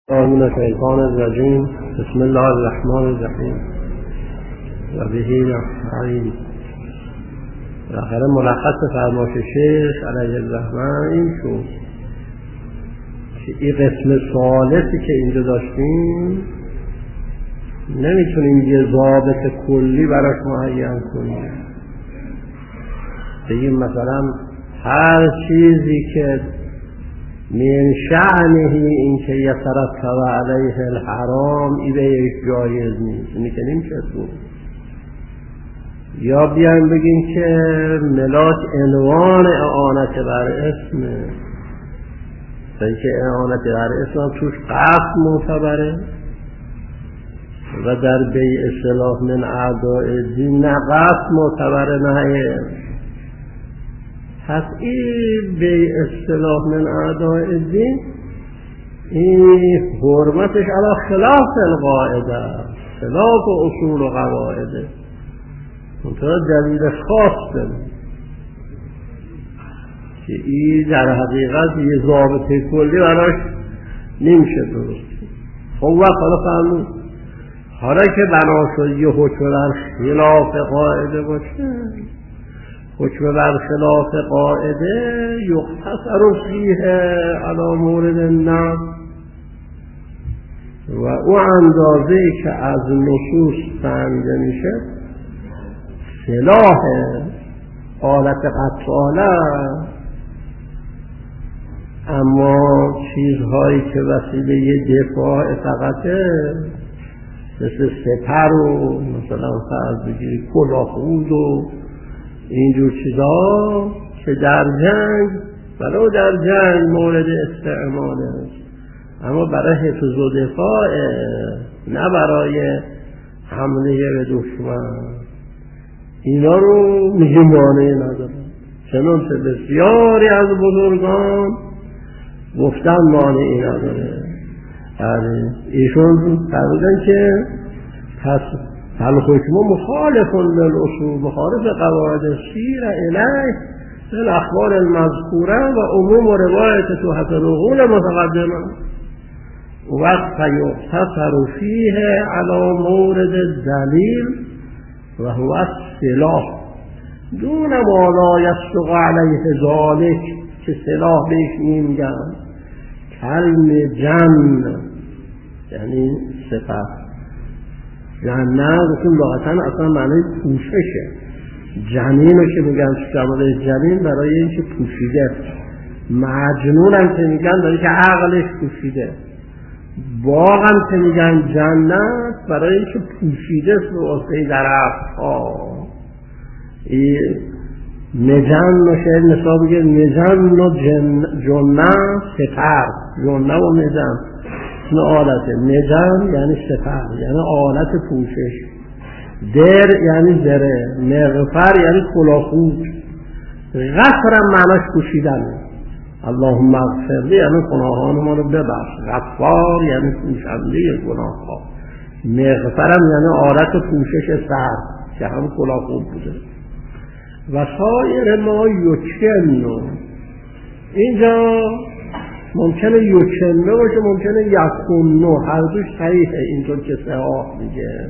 من الشیطان الرجیم. بسم الله الرحمن الرحیم و به نستعین. بالاخره ملخص فرمایش شیخ علیه الرحمه این شد که این قسم ثالثی که اینجا داشتیم نمیتونیم یه ضابط کلی براش معین کنیم، بگیم مثلا هر چیزی که من شأنه این که یترتب علیه الحرام این به یک جایز نیست، اینی که نمیشه. یا بیایم بگیم که ملاک عنوان اعانت بر اسمه، اینکه اعانت بر اسم توش قصد معتبره و در بیع اصطلاح من اعداء دین نه قصد معتبره نه. پس این به اصطلاح من اعداء دین این حرمتش علی خلاف القاعده، خلاف اصول و قواعده، منطقه دلیل خاص داره که این در حقیقت یه ضابطه کلی براش نمیشه درست. خب وقت حالا فهمون حالا که بنا شد یه حکم در خلاف قاعده باشه، حکم بر خلاف قاعده یختصر فیه علی مورد النص و او اندازه‌ای که از نصوص فهمیده میشه سلاح آلت قطعاله، اما چیزهایی که وسیله دفاع فقطه مثل سپر و مثلا فرض بگیری کلاهخود و اینجور چیزا که در جنگ ولو در جنگ مورد استعمال است، اما برای حفظ و دفاع نه برای حمله به دشمن، اینا رو میگه مانعی نداره. چنانچه بسیاری از بزرگان گفتن مانعی نداره. ایشون فرمودن که پس الحکم مخالف للاصول مخالف قواعد سیر الیه الاخبار المذکوره و عموم روایت تحت العقول متقدمه وقت یقتصر فیه علی مورد دلیل و هو السلاح دون ما لا یصدق علیه ذالک، که سلاح بهش نمیگن کلم جن یعنی سپر. جنه گفتون لغتن اصلا معنی پوششه، جنین رو که میگن شماله جنین برای اینکه پوشیده، مجنون هم که میگن برای که عقلش پوشیده، باغ هم که میگن جنت برای اینکه پوشیده واسه درخت ها. این نجن نشه نصاب بگه نجن و جنه سپر، جنه و نجن این آلته. نجم یعنی سپر یعنی آلت پوشش، در یعنی زره، مغفر یعنی کلاهخود، غفر هم معناش پوشیدنه، اللهم اغفر لی یعنی گناهان ما رو ببخش، غفار یعنی پوشنده گناه ها، مغفر هم یعنی آلت پوشش سر که هم کلاهخود بوده. و سایر ما یکنو، اینجا ممکنه یکنه باشه ممکنه یکنو، هر دوش صحیحه اینطور که صحاح میگه.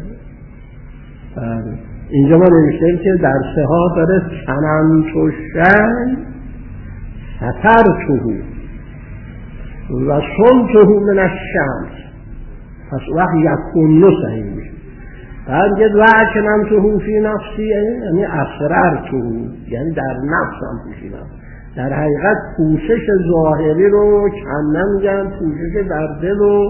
اینجا ما نمیشتیم که در صحاح داره چننتو شی سترتوهو و سنتوهو من الشمس، پس وقت یکنو صحیح میشه. بعد گه و چننتوهو فی نفسی یعنی اسررتوهو یعنی در نفسم پوشیدم. در حقیقت پوشش ظاهری رو کم نمیگن، پوشش در دل و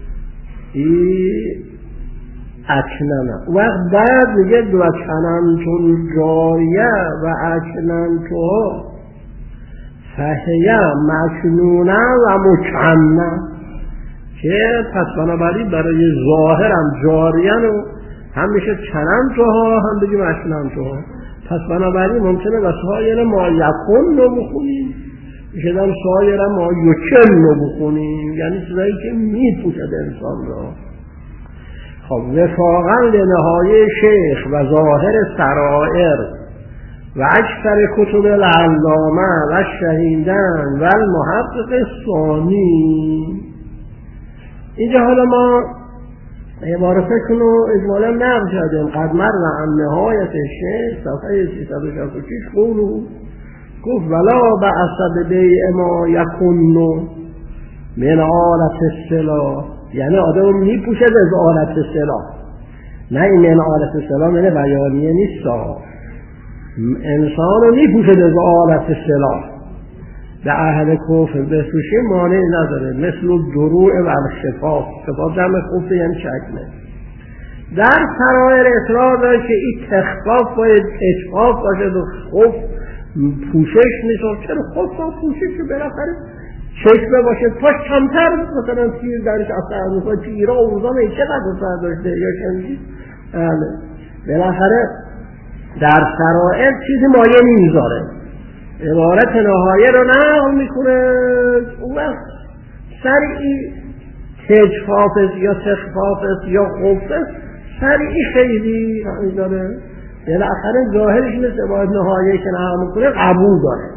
اکننه. وقت بعد میگه دو کننتون جاریه و اکننتوها فهیه مکنونه و مکنه، که پس بنابراین برای ظاهرم جاریه و هم میشه کننتوها هم بگیم اکننتوها. پس بنابراین ممکنه و سایر ما یکن رو بخونیم، میشه در سایر ما یکن رو بخونیم، یعنی چیزایی که میپوشد انسان را. خب وفاقا لنهایه شیخ و ظاهر سرائر و اکثر کتب العلامه و شهیدن و المحقق ثانی اینجا حالا ما عبارتشون رو اجمالا نقل کردیم. قد مر عن نهایت شیخ صفحه 366 قولو گفت ولا بعث ببیع ما یکن من آلت السلاح، یعنی آدم میپوشد از آلت السلاح، نه این من آلت السلاح من بیانیه نیست، انسان رو میپوشد از آلت السلاح. به اهل کفر بفروشه مانع نداره، مثل دروع و الشفاف، شفاف جمع خفته یعنی شکله. در سرایر اصرار داره که این تخفاف باید اشفاف باشه و خف پوشش نیست. چرا خف پوشش رو بالاخره چشمه باشه پاش کمتر مثلا تیر درش اثر میکنه، تیرها و روزانه چقدر اثر داشته یا شنید. بالاخره در سرایر چیزی مایه نمیذاره، عبارت نهایه رو نقل میکنه، اون وقت سریعی تجفافت یا تخفافت یا خفت سریعی خیلی داره. بالاخره ظاهرش مثل عبارت نهایه که نقل میکنه قبول داره،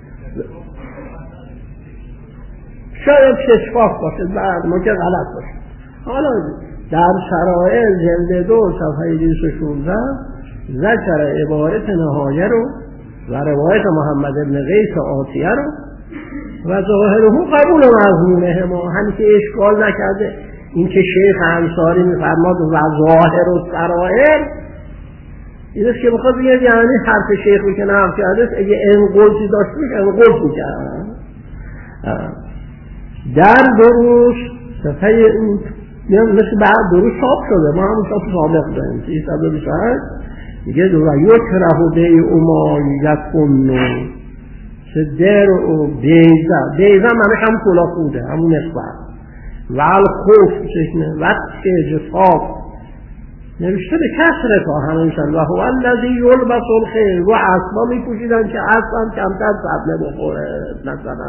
شاید تجفاف باشه بعد ممکن غلط باشه. حالا در شرائع جلد 2 صفحه 216 ذکر عبارت نهایه رو و روایت محمد بن قیس آتیه رو و ظاهره قبول مضمونه ما، همین که اشکال نکرده. این که شیخ انصاری میفرماد و ظاهر و سرائر، این است که بخواد بگه یعنی حرف شیخی که نقل کرده اگه انقلتی داشت میشه انقلت میکرد. در دروس صفحه این مثل بعد دروس چاپ شده، ما هم چاپ سابق داریم 328 میگه و یکره بیع ما یکن در و بیزه منش هم کلا خوده همون نسبت و الخوف چشنه و تجفاف نوشته به کسره تا همونشن و هو الذی یلبس الخیل و اصلا میپوشیدن که اصلا کمتر صدمه بخوره مثلا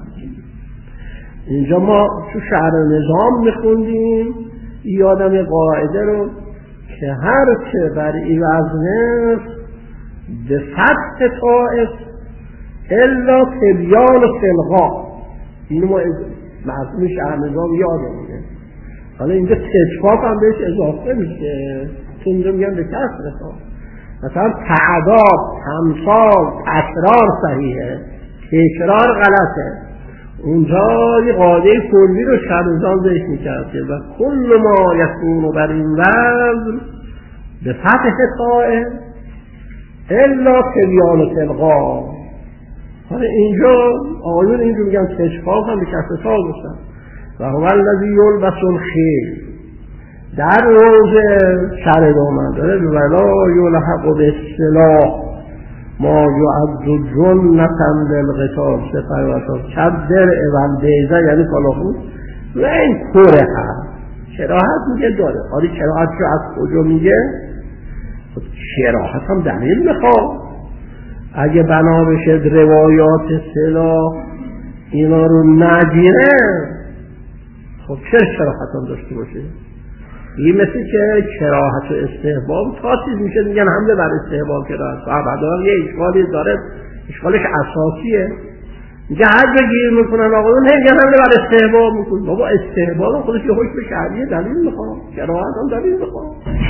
اینجا ما تو شعر نظام میخوندیم یادم قاعده رو که هر چه بر این وزنه به فتح طائف الا تبیان سلغا، اینو ما معصوم شعر نظام یادمونه. حالا اینجا تجفاف هم بهش اضافه میشه که اینجا میگن به کسر تا مثلا تعداد، تمثال، تکرار صحیحه، تکرار غلطه. اونجا یه قاعده کلی رو شرزان بهش میکرده و کل ما یکون بر این وزن به فتح طائف الا تبیان تلقا. حالا اینجا آیون اینجا میگن تشفاف هم به کسر تا گفتن و هو الذی یلبس الخیل. در روز شرد آمد داره ولا یلحق بالسلاح ما یعد جنتا للقتال سفر کبدر اول بیزه یعنی کلاخون و این کوره هم شراحت میگه داره. آری شراحت رو از کجا میگه؟ شراحت هم دلیل میخواد. اگه بنا بشه روایات سلاح اینا رو نگیره خب چه شراحت هم داشته باشه؟ این مثل که کراهت و استحباب تا چیز میشه میگن حمله بر استحباب کراهت صحبه یه اشکالی داره، اشکالش اساسیه. میگه هر جا گیر میکنن آقایون میگن حمله بر استحباب میکنن. بابا استحباب خودش یه حکم شرعیه دلیل میخواد، کراهت هم دلیل میخواد.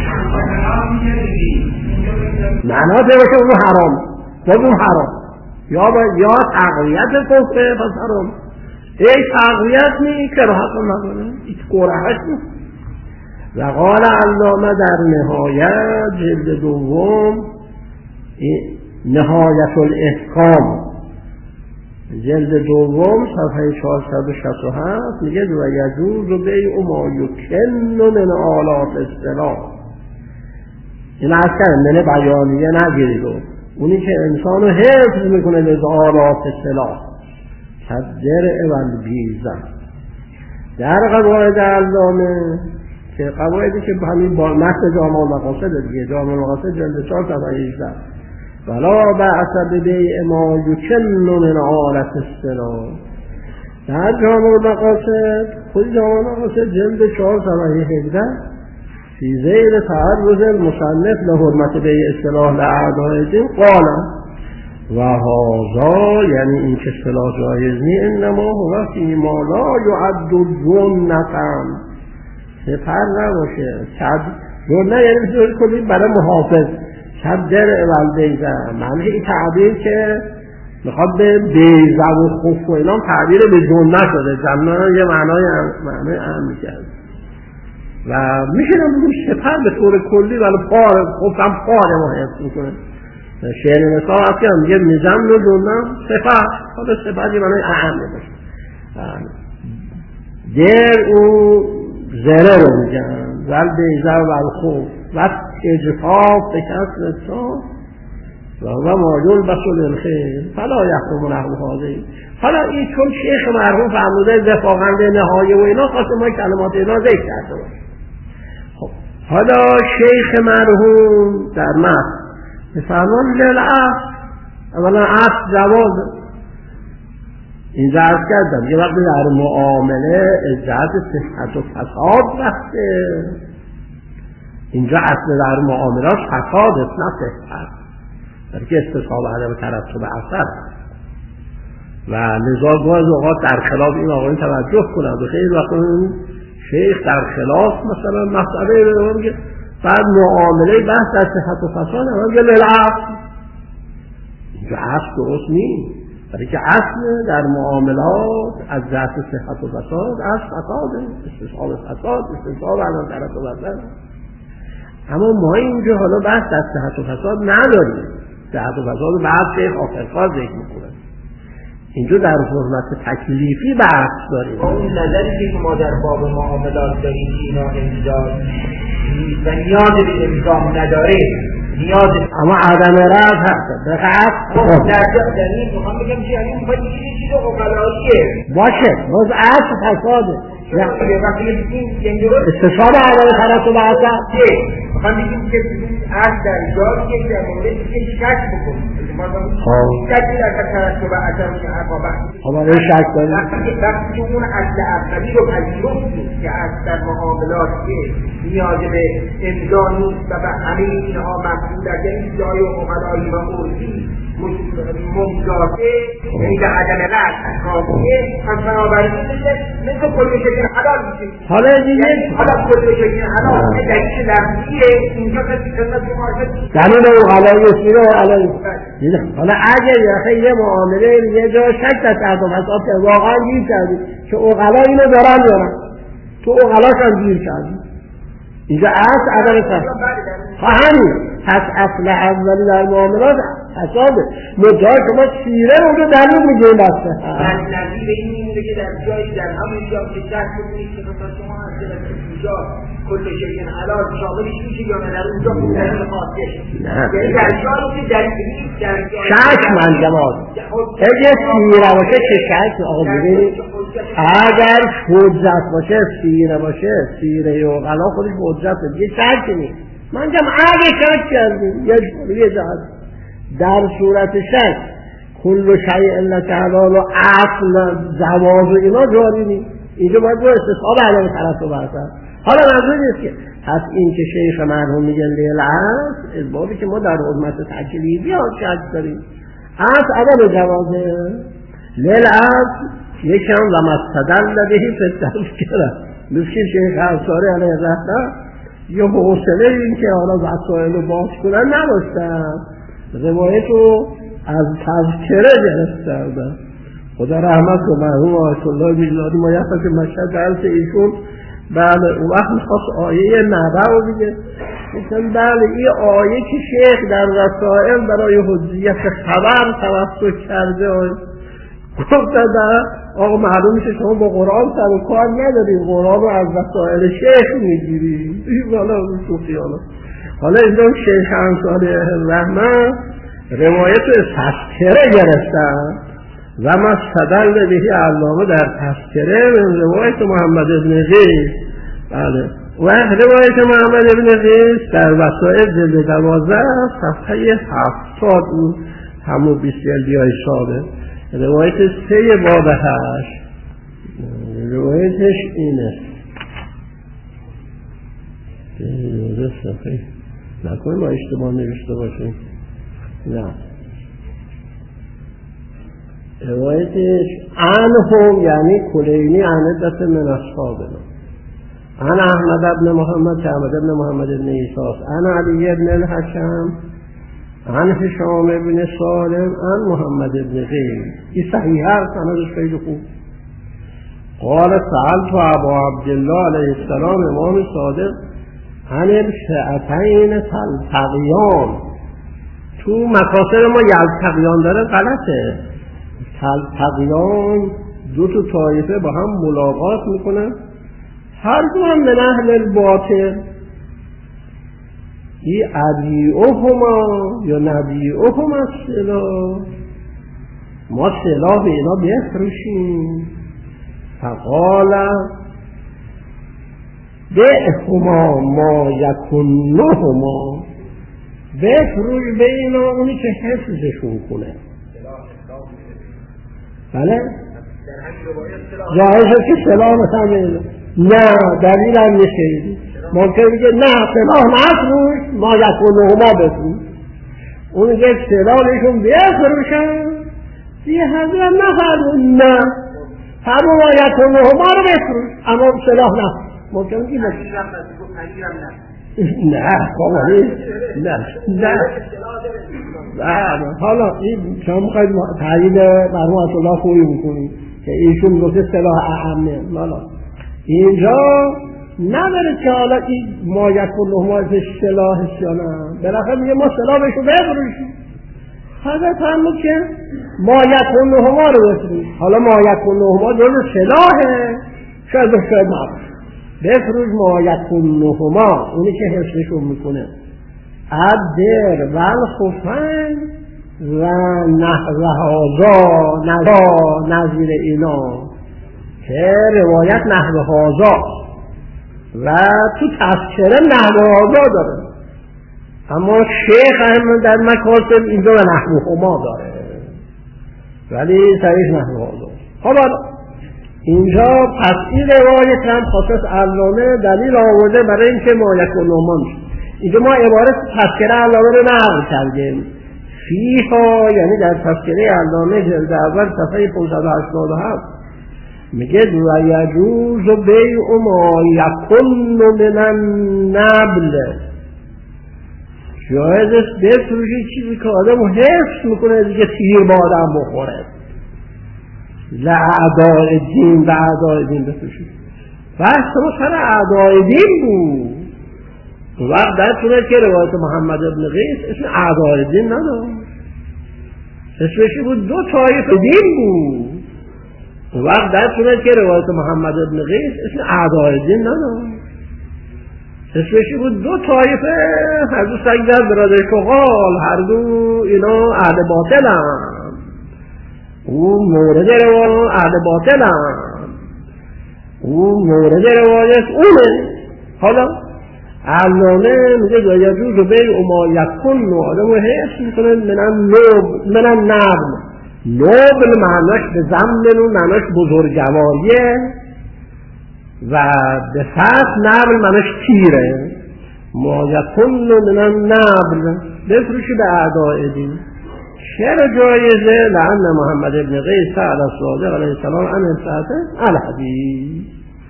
معنا باشه اون حرام، خود اون حرام یا تقویت کفره پس حرام، ای تقویت نی کراهت هم نداره، ایت قرهش نیست. و قال علامه در نهایت جلد 2 نهایت الاحکام جلد 2 صفحه 467 میگه و یجوز بیع ما یکن من آلات السلاح. این اصلا من بیانیه نگیرید، اونی که انسانو حفظ میکنه از آلات السلاح کدر اول بیزن. در قواعد علامه که قواعدی که همین با متن جامع المقاصد دیگه، جامع المقاصد جلد 4 صفحه 18 ولا بعث ببیع ما یکن من آلت السلاح. در جامع المقاصد خود جامع المقاصد جلد 4 صفحه 17 فی ذیل تعرض المصنف لحرمت بیع السلاح لاعداء الدین قال و هذا یعنی این که صلاح جایز نی انما هو فی ما لا یعد جنة سپر نباشه جنة یعنی بسیار کلی برای محافظ شب در والدیزه معنی این تعبیر که میخواد به بیزه و خوف و اینام تعبیر به جنة شده جنة یه معنای امن کرد و میشه نمیدون سپر به طور کلی ولی خوفم پاره ما حفظ میکنه شعر نسا هست که میگه میزن و جنة سپر خود سپر یه معنای امن باشه در اون زره رو میگن ول بیزه و الخوف و اجفاف به کسر سا و ماجول بسول الخیر فلا یحرم نحو حاضری حالا این چون شیخ مرحوم فرموده دفاقنده نهایه و اینا خواست ما کلمات اینا ذکر کرده باشه. خب حالا شیخ مرحوم در متن میفرمان للعصر اولا عصر جواز اینجا عرض کردم یه وقتی در معامله از جهت صحت و فساد رفته اینجا اصل در معاملات فساد است نه صحت بلکه استصحاب عدم ترتب اثر و لذا گاز اوقات در خلاف این آقایون توجه کنند و خیلی وقت این شیخ در خلاف مثلا مسئله رو میگه بعد معامله بحث در صحت و فساد هم میگه للعصر اینجا اصل درست نیست برای که اصل در معاملات از جهت صحت و فساد از فساد استصحاب فساد استصحاب عدم ترتب اثر اما ما اینجا حالا بحث در صحت و فساد نداریم صحت و فساد بعد شیخ آخرکار ذکر میکنه اینجا در حرمت تکلیفی بحث داریم اون نظری که ما در باب معاملات داریم اینا امضا و نیاز به امضا نداره نیاز اما عدم رد هست در این میخوام بگم که یعنی میخواد یه چیز اقلاییه باشه باز اصل فساده استصحاب عدم ترتب اثر میخوام بگیم که اصل در جایی که در موردی که شک بکنیم شکی در ترتب اثر که عقابه برای شک داریم وقتی که اون اصل اولی رو پذیرفتیم که اصل در معاملات که نیاز به امضا نیست و به همه اینها مفهوم در این جای عملایی و عرفی ممتازه این در عدم رد کافیه پس بنابراین مثل کل شکل حلال میشه حالا دیگه حالا کل شکل حلال در این لفظیه اینجا کسی خدمت معرفت دلیل اقلایی سیره اقلایی حالا اگر یه معامله یه جا شک در تحت و فساد که واقعا گیر کردی که اقلا اینو دارن تو اقلاش هم گیر کردی اینجا اصل عدم ترتب همین پس اصل اولی در معاملات فساده مدعا شما سیره رو اونجا دلیل میگه بسته نظیر این میمونه که در جایی در همین جا که شک کنید که مثلا شما از اینجا کل شکل حلال شاملش میشه یا نه در اونجا دلیل خاصه یعنی در جایی که در شک من جماعت اگه سیره باشه که شک آقا ببینید اگر حجت باشه سیره باشه سیره و غلا خودش حجته دیگه شک نیست من جم اگه شک کردیم یه جهت در صورت شک کل شیء علت حلال و اصل جواز و اینا جاری نیست اینجا باید با استصحاب عدم ترتب اثر حالا منظور نیست که پس این که شیخ مرحوم میگن للعصر از بابی که ما در حرمت تکلیفی ها شک داریم اصل عدم جوازه للعصر یکم و مستدل بهی فتذکره مثل شیخ انصاری علیه الرحمه یه حوصله این که حالا وسائل رو باز کنن نداشتن روایت رو از تذکره گرفتن خدا رحمت و مرحوم آیت الله میلادی ما یه که مشهد درس ایشون بله اون وقت میخواست آیه نبع رو بگه میگن بله این آیه که شیخ در رسائل برای حجیت خبر توسط کرده گفتن آقا معلوم میشه شما با قرآن سر و کار ندارید قرآن رو از وسائل شیخ میگیری حالا اینجا شیخ انصاری الرحمه روایت تذکره گرفتن و مستدل بهی علامه در تذکره من روایت محمد ابن قیس بله و روایت محمد ابن قیس در وسائل جلد 12 صفحه 70 همون 20 جلدی‌های سابق روایت 3 باب 8 روایتش اینه نکنیم ما اشتباه نوشته باشیم نه روایتش عنهم یعنی کلینی عندت من اصحابنا عن احمد ابن محمد که احمد ابن محمد ابن ایساس عن علی ابن الحکم عن هشام ابن سالم عن محمد ابن غیر. این صحیح هست، سندش خیلی خوب. قال سألت ابا عبدالله علیه السلام امام صادق عن الفئتین تلتقیان. تو مکاسر ما یلتقیان داره غلطه. تلتقیان دو تا طایفه با هم ملاقات میکنن، هر دو هم من اهل الباطل. ای ابیعهما یا نبیعهما السلاح، ما سلاح به اینا بفروشیم. فقال بئهما ما یکنهما، بفروش به اینا اونی که حفظشون کنه. بله؟ جایزه که سلاح مثلا نه دلیل هم نشه، ممکن میگه نه سلاح نفروش ما یکنهما بفروش، اون میگه سلاحشون بفروشن دیگه حضرت نفرمون نه فرمون ما یکنهما رو بفروش اما سلاح نفروش. ممکن میگه نه قوانی نه. حالا این شما میخواید تعیین مرحوم الله خوبی بکنید که ایشون گفته سلاح اهمه. حالا اینجا نداره که حالا این ما یکنهما ازش سلاحش یا نه، بالاخره میگه ما سلاحشو بفروشیم. حضرت فرمود که ما یکنهما رو بفروش. حالا ما یکنهما جز سلاحه، شاید نباشه، بفروش ما یکنهما اونی که حفظشون میکنه. الدر و الخفن و نحوهازا نظیر اینا که روایت نحوهازا و تو تذکره نحوهازا داره، اما شیخ هم در مکاتب اینجا و نحوهما داره ولی سریش نحوهازا. حالا اینجا پس این روایت هم خاصت علامه دلیل آورده برای اینکه ما یکنهما میشه. اینجا ما عبارت تذکره علامه رو نقل کردیم. فیها یعنی در تذکره علامه جلد اول صفحه 587 میگه و یجوز بیع ما یکن من النبل، جایز است بفروشی چیزی که آدم رو حفظ میکنه دیگه تیر با آدم بخوره. لعداء دین و اعداء دین بفروشی. بحث ما سر اعداء دین بود. وقت در تونه که روایت محمد ابن غیث اسم اعداء دین نداشت، اسمش بود دو طایفه دین بود. وقت در تونه که روایت محمد ابن غیث اسم اعداء دین نداشت، اسمش بود دو طایفه هر دو سگدر برادر شغال، هر دو اینا اهل باطل هم، اون مورد روایت اهل باطل هم، اون مورد روایت اونه. حالا علامه میگه یجوز بیع ما یکن آدم رو حفظ میکنه من النبل. نبل معناش به ضمن و معناش بزرگواریه و به فتح نبل معناش تیره. ما یکن من النبل بفروشی به اعداء دین. چرا جایزه؟ لعن محمد ابن غیث سأل الصادق علیه السلام عن الفئتین الحدیث.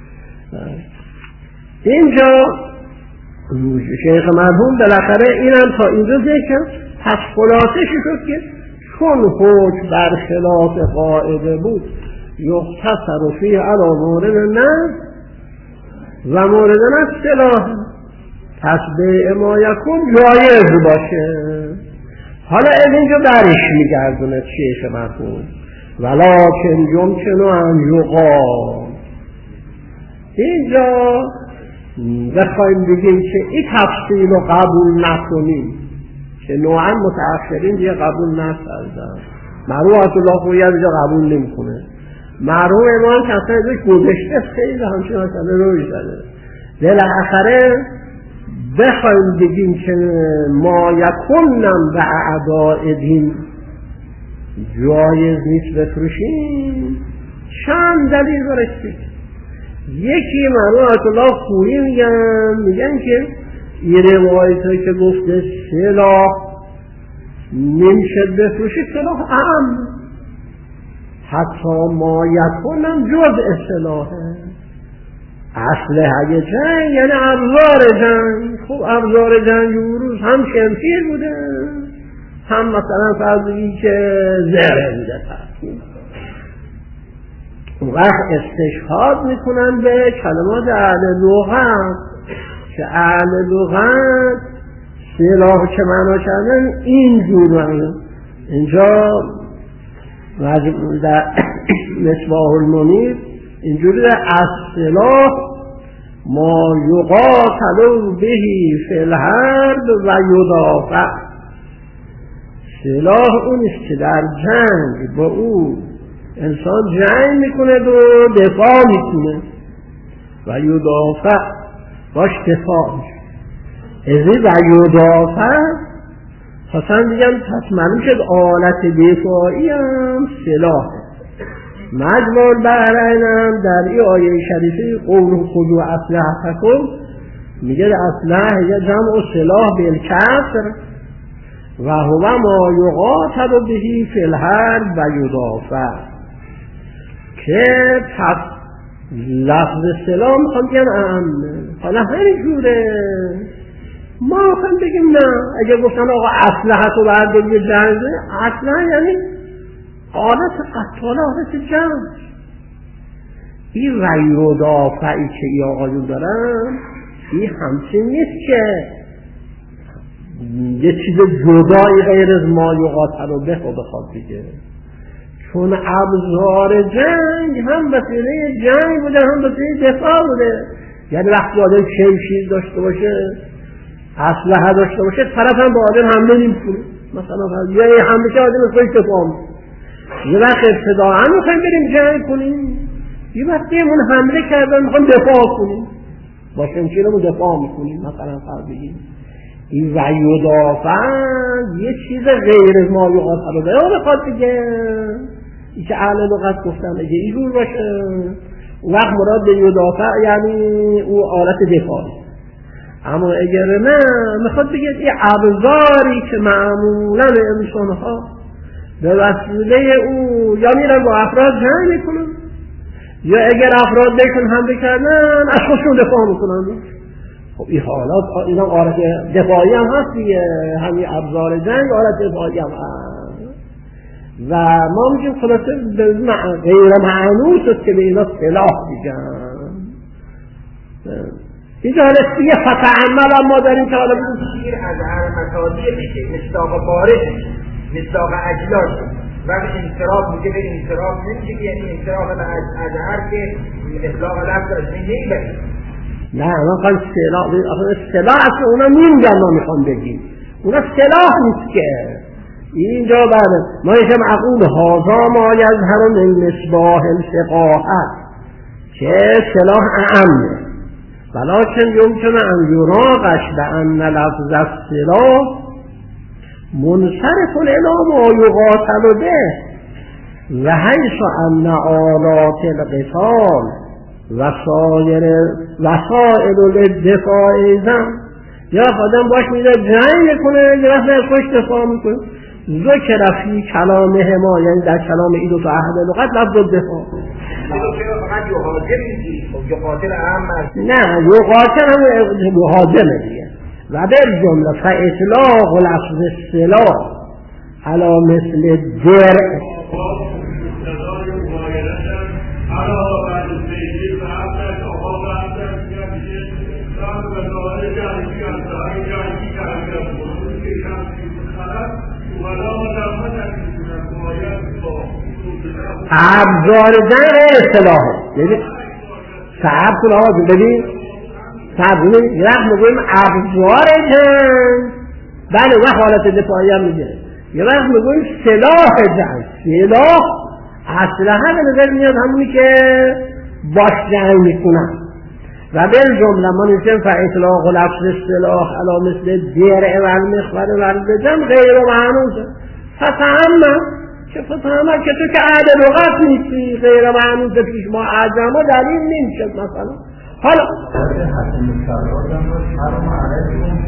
اینجا شیخ مرحوم بالاخره اینم تا اینجا ذکر، پس خلاصش شد که چون حکم بر خلاف قاعده بود یختصر فیه علی مورد نص و مورد نص سلاح، پس بیع ما یکن جایز باشه. حالا از اینجا برش میگردونه شیخ مرحوم ولکن یمکن ان یقال. اینجا بخوایم بگیم که این تفصیل رو قبول نکنیم که نوعا متأخرین دیگه قبول نکردن، مرحوم الله خویی اینجا قبول نمیکنه. مرحوم امام کسایی که گذشته خیلی همچین مسئله روی زده. بالاخره بخوایم بگیم که ما یکنم به اعداء دین جایز نیست بفروشیم، چند دلیل برسید. یکی مرحوم الله خویی میگن که این روایت هایی که گفته سلاح نمیشه بفروشی، سلاح حتی ما یکونم جز اصطلاحه. اسلحه جنگ یعنی ابزار جنگ. خب ابزار جنگ اون روز هم شمشیر بوده، هم مثلا فرضی که زره بوده. اون وقت استشهاد میکنن به کلمات اهل لغت که اهل لغت سلاح که معنا کردن اینجور. اینجا در مصباح المنیر اینجوری در السلاح ما یقاتل بهی فی الحرب و یدافع. سلاح اونیست که در جنگ با او انسان جنگ میکنه و دفاع میکنه و یدافع باش دفاع میشه. ازی و یدافع خواستن دیگم پس معلوم شد آلت دفاعی هم سلاح. مجمع البحرین هم در این آیه شریفه قول خذوا اسلحتکم میگه اسلحه یه جمع سلاح بالکسر و هو ما یقاتل بهی فی الحرب و یدافع. که پس لفظ سلاح میخوام بگم امنه. حالا همین جوره ما خواهم بگیم نه، اگه گفتن آقا اسلحه تو برداری یه جنگه، اسلحه یعنی آلت قتال، آلت جنگ. این رأی دافعی که ای آقایون دارن این همچین نیست که یه چیز جدایی غیر از ما یقاتل رو بخواد دیگه. چون ابزار جنگ هم وسیله جنگ بوده هم وسیله دفاع بوده. یعنی وقتی آدم شمشیر داشته باشه، اسلحه داشته باشه، طرف هم با آدم حمله نمی‌کنه. مثلا یه حمله که آدم خودش دفاع می‌کنه. یه وقت ابتداعا می‌خوایم بریم جنگ کنیم، یه وقتی همون حمله کردن می‌خوایم دفاع کنیم، با شمشیرمون دفاع می‌کنیم. مثلا فرض بگیم این وعی و دافع یه چیز غیر از ما یقاتل رو داره بخواد دیگه. این که اهل لغت گفتن اگه اینجور باشه اون وقت مراد به یدافع یعنی او آلت دفاعی. اما اگر نه میخواد بگه این ابزاری که معمولا انسان‌ها به وسیله او یا میرن با افراد جنگ میکنن یا اگر افراد بهشون حمله کردن از خودشون دفاع میکنن. خب این حالات اینا آلت دفاعی هم هست دیگه. همین ابزار جنگ آلت دفاعی هم هست و ما میگیم خلاصه غیر معنوس است که به اینا سلاح میگن. اینجا حالا یه فتعمل هم ما داریم که حالا شیر از هر مصادیه میشه، مصداق بارش مصداق اجلاش و انصراف میگه به انصراف نمیشه، یعنی انصراف از هر که اطلاق لفظ از نمیبریم. نه ما خواهیم سلاح اصلا اونا نمیگن ما میخوام بگیم اونا سلاح نیست که اینجا بعد ما ایشم معقول هازا ما یظهر من مصباح الفقاهه که سلاح اعمه ولکن یمکن ان یراقش بان لفظ السلاح منصرف الی ما یقاتل به و حیث ان آلات القتال وسائل الدفاع ایضا یا آدم باش میده جنگ میکنه یا وقت از خودش دفاع میکنه. ذکر فی کلامه ما یعنی در کلام این دو تا اهل لغت لفظ الدفاع. فقط یقاتل میگی، خب یقاتل اهم است. نه یقاتل هم یهاجمه دیگه. و در جمله فاطلاق لفظ السلاح علی مثل درع ابزار جنگ اصطلاحه. ببین صعب کن آقا ببین صعب کنیم یه وقت میگویم ابزار جنگ بله وقت حالت دفاعی هم میگه یه وقت میگویم سلاح جنگ. سلاح اسلحه به نظر میاد همونی که باش جنگ میکنن و به جمله ما نشیم فاطلاق و لفظ السلاح علی مثل درع و المخبر و البجم غیر معنوسه. فتعمل که فتعمل که تو که اهل لغت نیستی غیر معنوسه پیش ما اعجما دلیل نمیشه. مثلا حالا حسن مشارات هم باش حرم علیکم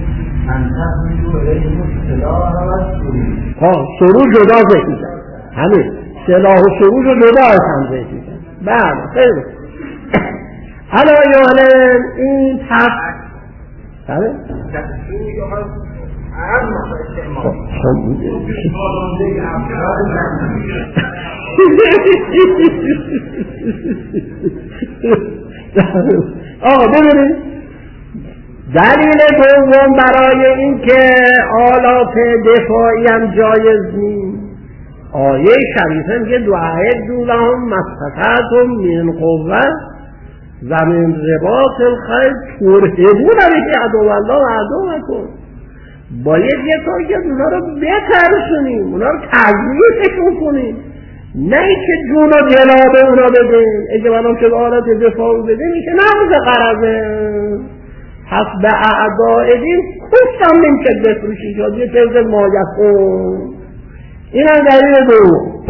انتحمیدو علیکم سلاح و سرور سرور جدا ذکر همین سلاح و سروج رو جدا تنظیم میکنه. بله خیلی علایان این پس بله آقا ببینید دلیل دوم برای اینکه آلات دفاعی هم جایز نیست آیه شریفه میگه دعاء لهم مستطعتم من قوة و من رباط الخیل ترهبون به عدو الله و عدوکم. باید یه کاری که اونا رو بترسونیم، اونا رو تضعیفشون کنیم، نه که جون و جناب اونا بدیم. اگه منم که آلات دفاع بدیم میشه نموز قرضه. پس به اعداء دین کفتم نمیشه بفروشید یا یه طرز مایکون. این هم دلیل دوم.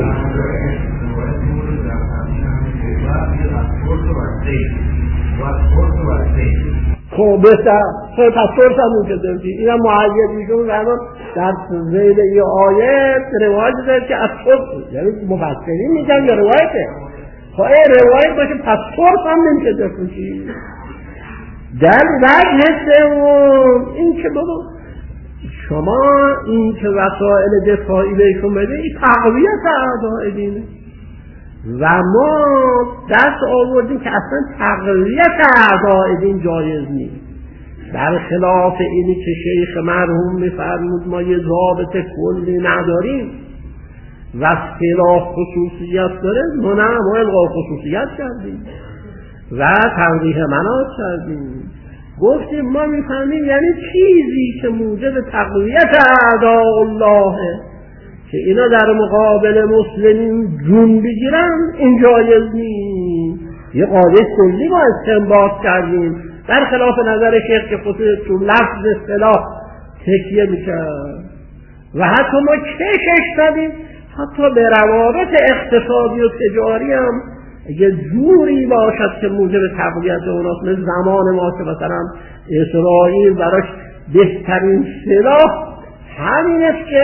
خب بهتر پس سرس هم میشه این هم معید میشون در زیر یه آیه روایت داره که از سرس یعنی مفسرین میگن یا روایته. خب این روایت باشه پس سرس هم نمیشه بفروشید. در وجه سوم این که بابا شما این که وسائل دفاعی بهشون بده این تقویت اعداء دینه و ما دست آوردیم که اصلا تقویت اعداء دین جایز نیست. در خلاف اینی که شیخ مرحوم میفرمود ما یه ضابط کلی نداریم و اصطلاح خصوصیت داره، ما نه ما الغا خصوصیت کردیم و تنقیح مناط کردیم. گفتیم ما میفهمیم یعنی چیزی که موجب تقویت اعداء الله که اینا در مقابل مسلمین جون بگیرن این جایز نیست. یه قاعده کلی ما استنباط کردیم در خلاف نظر شیخ که خود تو لفظ اصطلاح تکیه میکرد و حتی ما کشش دادیم حتی به روابط اقتصادی و تجاری هم اگه جوری باشد که موجب تقویت اوناست، مثل زمان ما که مثلا اسرائیل براش بهترین سلاح همین است که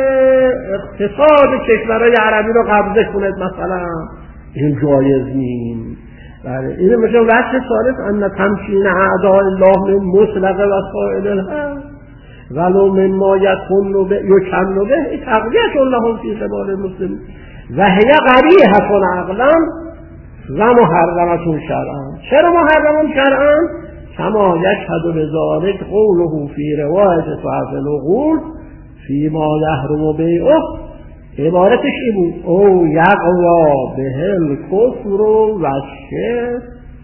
اقتصاد کشورهای عربی رو قبضه کند مثلا، این جایز نیست. بله این مثلا وجه ثالث ان تمکین اعداء الله من مطلق وسائل الحق ولو مما یکن به تقویت الله فی قبال المسلمین و هی قبیحة عقلا و محرمة شرعا. چرا محرمة شرعا؟ کما یشهد بذلک قوله فی روایت صحف العقول فی ما یحرم بیعه. عبارتش این بود او یقوا به الکفر و الشرک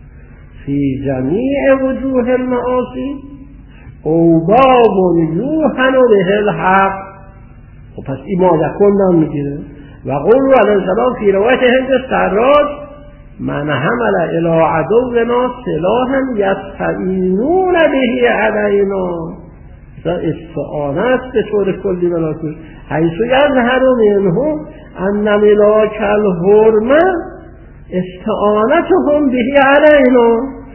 فی جمیع وجوه المعاصی او باب یوحن به الحق. خب پس این ما یکن هم میگیره. و قول علیه السلام فی روایت هند السراج من حمل الی عدونا سلاحا یستعینون به علینا. استعانه است به طور کلی ملاکوش حیث یظهر منه ان ملاک الحرمه استعانتهم به علینا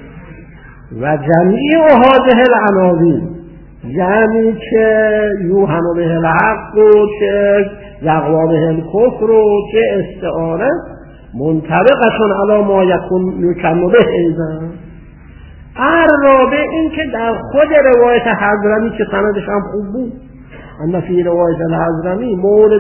و جمیع هذه العناوین یعنی که یوحن به الحق و چه یقوا به الکفر و چه استعانه منطبقشون علی ما یکن به ایزن. الرابع این که در خود روایت حضرمی که سندش هم خوب بود اما فی روایت الحضرمی مورد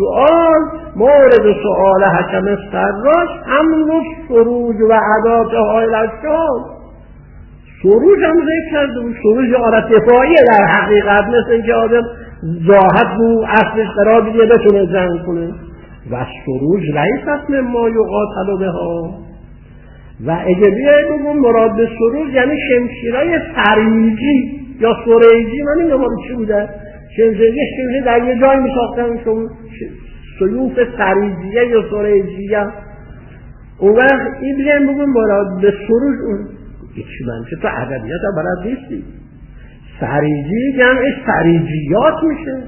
سؤال حکم السراج حمل سروج و عدات های الاشجار. سروج هم ذکر کرده بود. سروج آلت دفاعیه در حقیقت، مثل اینکه آدم زاهد بود اصلش قرار دیگه بتونه جنگ کنه و سروج لیست مما یقاتل بها. و اگه بیایی بگم مراد به سروج یعنی شمشیرهای سریجی یا سریجی، من این نمارو چی بوده؟ شمشیرهای در یه جای می ساختن سیوف سریجیه یا سریجیه. اون وقت این بیایم بگم مراد به سروج اون ایچی من که تو عربیت هم بلد نیستی. سریجی جمعش سریجیات میشه،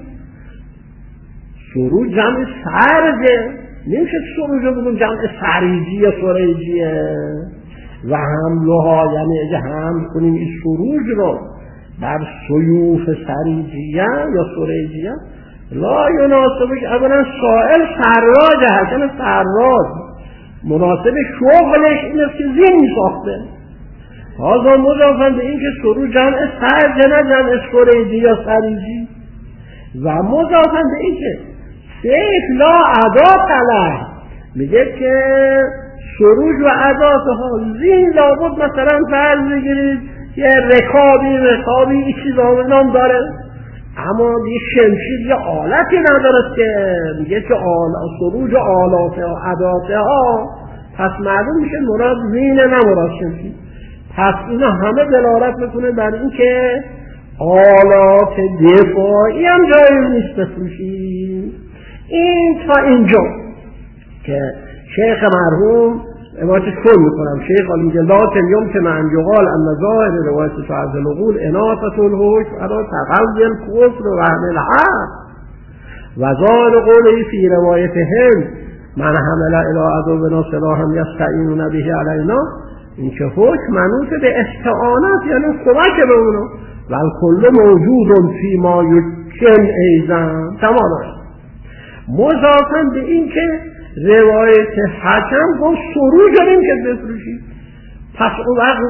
سروج جمع سرجه، نمیشه سروج رو بگم جمع سریجی یا سریجیه. و حملها یعنی اگه حمل کنیم این سروج رو بر سیوف سریجیه یا سریجیه لا یناسبک اولا سائل سراج حسن سراج مناسب شغلش این است که زین ساخته. حاضر مضافن به این که سرو جمع سرج نه جمع سریجی یا سریجی و مضافن به این که سیف لا ادا طلع میگه که سروج و اداتها زین لابد مثلا فرض بگیرید یه رکابی این چیز آمدان داره اما یه شمشیر یه آلتی ندارد که میگه که سروج آلاته ها اداته ها پس معلوم میشه مراد زینه نمراد شمشیر. پس اینا همه دلالت میکنه بر این که آلات دفاعی هم جایز نیست بفروشی. این تا اینجا که شیخ مرحوم عبارتش کن میکنم شیخ حالا میگه لکن یمکن ان یقال ان ظاهر روایت سعد العقول اناثة الحکم علی تقوی الکفر و وهم العقل و ظاهر قوله فی روایتهم من حمل الی عدونا سلاحا یستعینون به علینا این که حکم منوط به استعانت یعنی کمک به اونا و الکل موجود فی ما یمکن ایضا تماما مضافاً به این که روایت حکم گفت سروج داریم که بفروشید پس اون وقت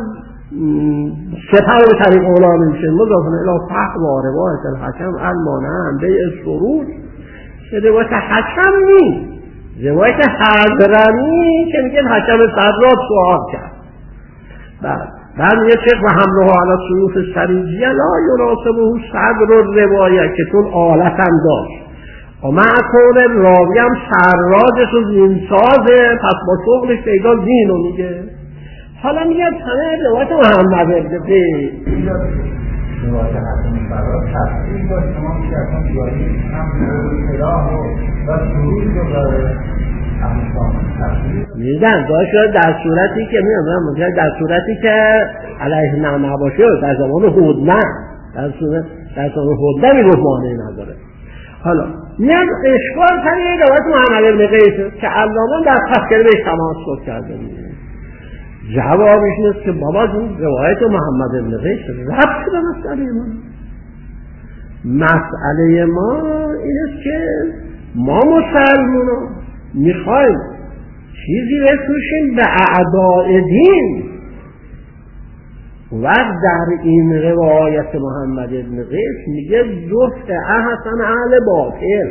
سپر به طریق اولا میشه مضافاً الی فحم و روایت الحکم المانع بیع سروج که روایت حکم نیست روایت حضرمی که میگن حکم صدرات سوال کرد بعد میگه شیخ و حمله علی سیوف سریجیه لا یناسبه صدر الروایه که تون آلت هم داشت و معکون راوی هم سراجش و زینسازه پس با شغلش پیدا زینو میگه. حالا میگه همه روایت محمد ابن قیس روایت حسن سراج تصدیق باید شما میگه اصلا بیایی هم سلاح و سروج رو داره میدن داشت در صورتی که میدن در صورتی که علیه نباشه در زمان هدنه در زمان هدنه میگفت مانعی نداره. حالا میاد اشکال تنیه روایت محمد ابن قیس که علامه در تذکره بهش تماسک کرده میده جوابش نیست که بابا جون روایت محمد ابن قیس ربط به مسئله ما این است که ما مسلمانان میخوایم چیزی بفروشیم به اعداء دین و در این روایت محمد ابن قیس میگه دفع احسن اهل باطل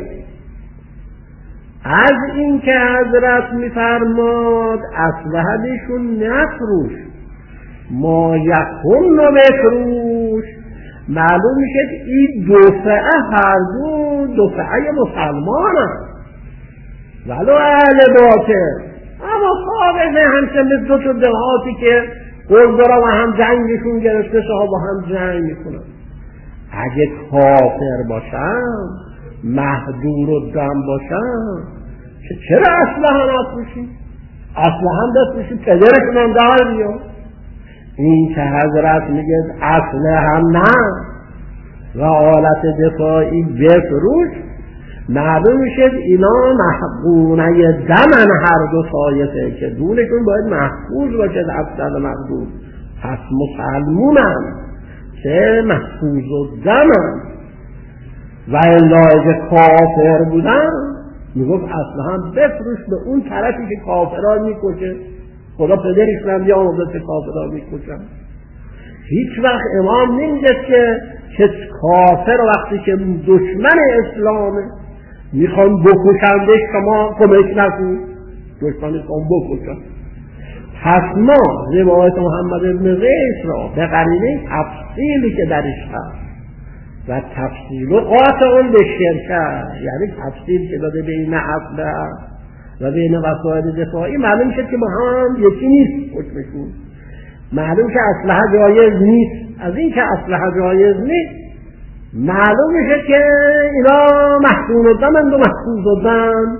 از این که حضرت میفرماد اسلحه‌شون نفروش ما یکون بفروش معلوم میشه این دفعه هر دو دفعه مسلمان هست ولو اهل باطل اما خوابه همچه مثل دو تا دهاتی که گلدارا و هم جنگشون گرفته شها با هم جنگ میکنن اگه کافر باشن مهدور و دم باشن چرا اسلحه نفروشی؟ اسلحه بفروشی پدرشون هم در بیاد. این که حضرت میگه اسلحه نه و آلت دفاعی بفروش معلوم میشه اینا محقونه دمن هر دو سایته که دونشون باید محفوظ باشه افسر مقدور پس مسلمونن که محفوظ و دمن و الا کافر بودن میگفت اصلا هم بفروش به اون طرفی که کافران میکشه خدا پدرش هم یا آمده که کافران میکشن. هیچ وقت امام نمیگه که کافر وقتی که دشمن اسلامه میخوان بکشنده شما کمک نکنید دشمن کن بکشن. پس ما روایت محمد ابن قیس را به قرینه تفصیلی که درش هست و تفصیل و قاطع به شرکت یعنی تفصیل که داده بین اصل و بین وسایل دفاعی معلوم شد که با هم یکی نیست حکمشون معلوم که اسلحه جایز نیست. از این که اسلحه جایز نیست معلوم میشه که اینا محکوم الدمند و محفوظ الدم.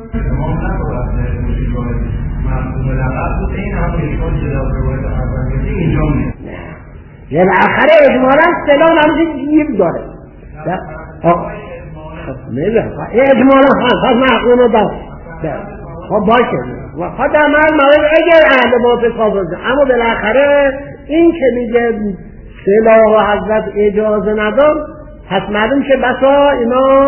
یه بالاخره اجمالا سلام همچه گیر داره اجمالا خواهد محکوم الدم خب باشه خود عمل موید اگر اهل باطل کافر اما بالاخره این که میگه سلاح و حضرت اجازه ندار پس معلوم که بسا اینا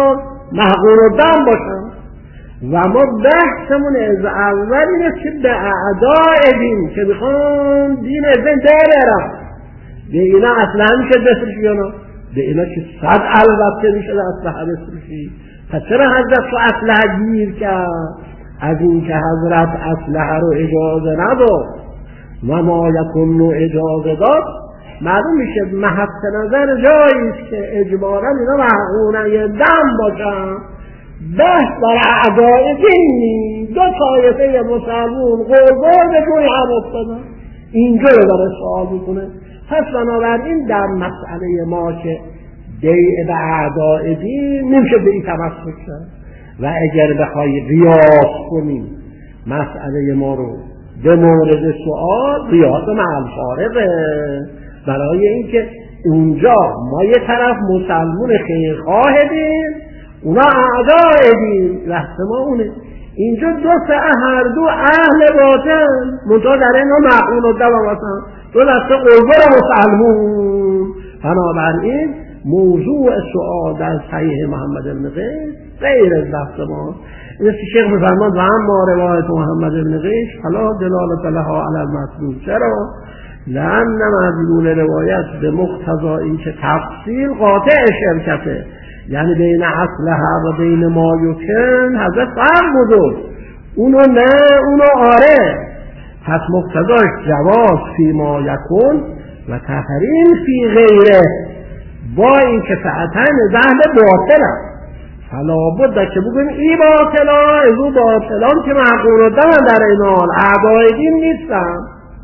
محقون الدم باشن. و ما بحثمون از اول اینه که به اعداء دین که میخوان دین ازن دارن به اینا اصلا میشه بفرشی یا نه؟ به اینا که 100 البته میشه اصلا بفرشی. پس چرا حضرت تو اسلحه گیر کرد؟ از این که حضرت اسلحه رو اجازه نداد و ما یکن اجازه داد، معلوم میشه محط نظر جاییست که اجبارا اینا محقونه دم باشن. بحث بر اعداء دینی، دو طایفه مسلمون قربان به جوی هم افتادن، اینجا رو داره سوال میکنه. پس بنابراین در مسئله ما که بیع به اعداء دین نمیشه به این تمسک کرد. و اگر بخوای قیاس کنیم مسئله ما رو به مورد سوال، قیاس مع الفارقه. برای اینکه اونجا ما یه طرف مسلمون خیرخواه دین، اونا اعداء دین، بحث ما اونه. اینجا دو هر دو اهل باطن، منتها در اینا معقول و دوا مثلا دو دسته قربان مسلمون. بنابراین موضوع سؤال در صحیح محمد بن قیس غیر از بحث ما. این که شیخ می‌فرماد و اما روایت محمد بن قیس فلا دلالت لها علی المطلوب. چرا؟ لأن مدلول روایت به مقتضا این که تفصیل قاطع شرکته، یعنی بین اصلها و بین ما یکن حضرت فرق بودن، اونو نه اونو آره. پس مقتضاش جواز فی ما یکن و تحریم فی غیره، با این که فعتن زهد باطلن. فلا بد که بگیم ای باطلا از او باطلان که معقول دارن در این حال اعدای دین نیستن.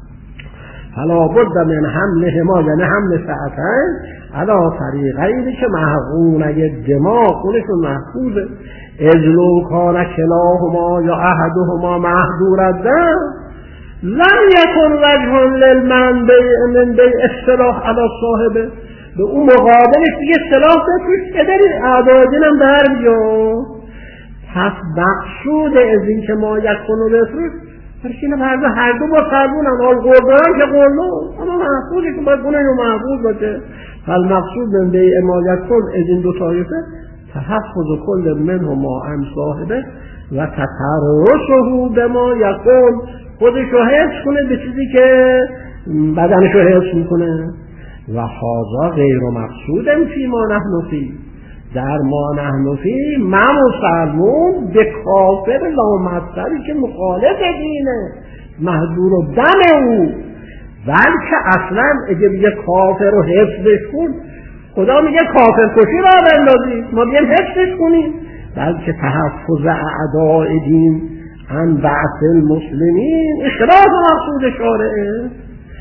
فلا بد من حمله ما، یعنی حمل فعتن علا طریقینی که محقونه دماغ خودشون محفوظه. اجلو کان کلاهما یا احدهما محضور الدم لم یکن وجه للمن من بی اصطلاح علی صاحبه. به اون مقابلش دیگه اصطلاح بفروش که دارید اعدادین هم در بیاد. پس مقصود از این که ما یکن رو بفروش فرشین هر دو با فرمون هم آل قربان که قربان اما محفوظی که باید بونه رو محفوظ باشه. فالمقصود من بی امایت کن از این دو طایفه تحفظ کل منه ما عن صاحبه و تطرسه به ما یکن، خودشو حفظ کنه به چیزی که بدنشو حفظ میکنه. و حاضر غیر مقصود فی ما نحن فی، در ما نحن فی ما مسلمون به کافر لامصدری که مخالف دینه محضور و دم او، بلکه اصلا اگه بگه کافر رو حفظش کن، خدا میگه کافر کشی را بندازید، ما بگیم حفظش کنیم. بلکه تحفظ اعداء دین عن بعث المسلمین اخراج مقصود شارعه.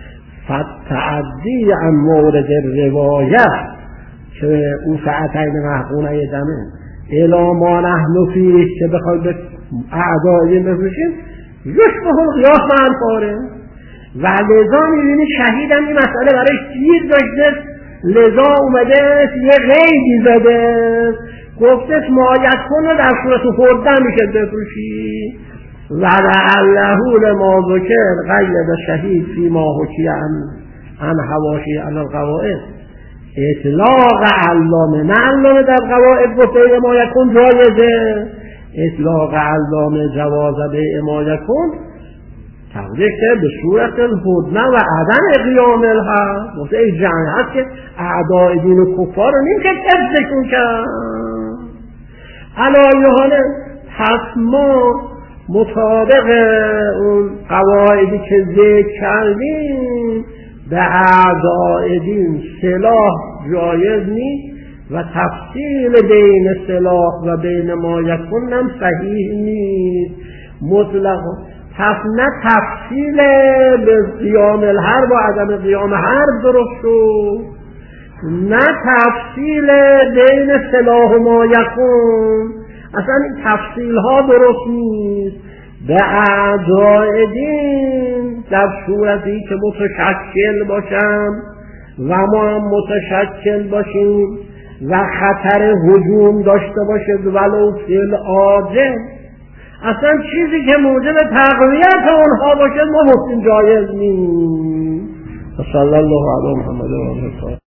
فتعدی عن مورد روایت که او فعتین محقونه دمه الا ما نحن فیه که بخوای به اعدای بفرشیم یشبه القیاس مع الفارق. و لذا میبینی شهید هم این مسئله برایش گیر داشته، لذا اومده یه غیبی زده گفته مایت کن و در صورت خوردن میشه بفروشی. و لعله لما ذکر قید شهید فی ما حکی عن حواشی علی القواعد. اطلاق علامه نه علامه در قواعد گفته ما یکن جایزه، اطلاق علامه جواز به ما یکن تقدیر که به صورت الهدنه و عدم قیام الحق. گفته ای جنگ هست که اعداء دین و کفار رو نیم که تفزشون کرد. علایهانه پس ما مطابق اون قواعدی که ذکر کردیم به اعداء دین سلاح جایز نیست و تفصیل بین سلاح و بین ما یکن هم صحیح نیست مطلق. پس نه تفصیل به قیام الحرب و عدم قیام حرب درست شد، نه تفصیل بین سلاح و ما یکن، اصلا این تفصیل ها درست نیست. به اعداء دین در صورتی که متشکل باشم و ما هم متشکل باشیم و خطر هجوم داشته باشد ولو فیل عاجل، اصلا چیزی که موجب تقویت اونها باشد ما ممکن جایز نیست. صلی الله علی محمد و آله.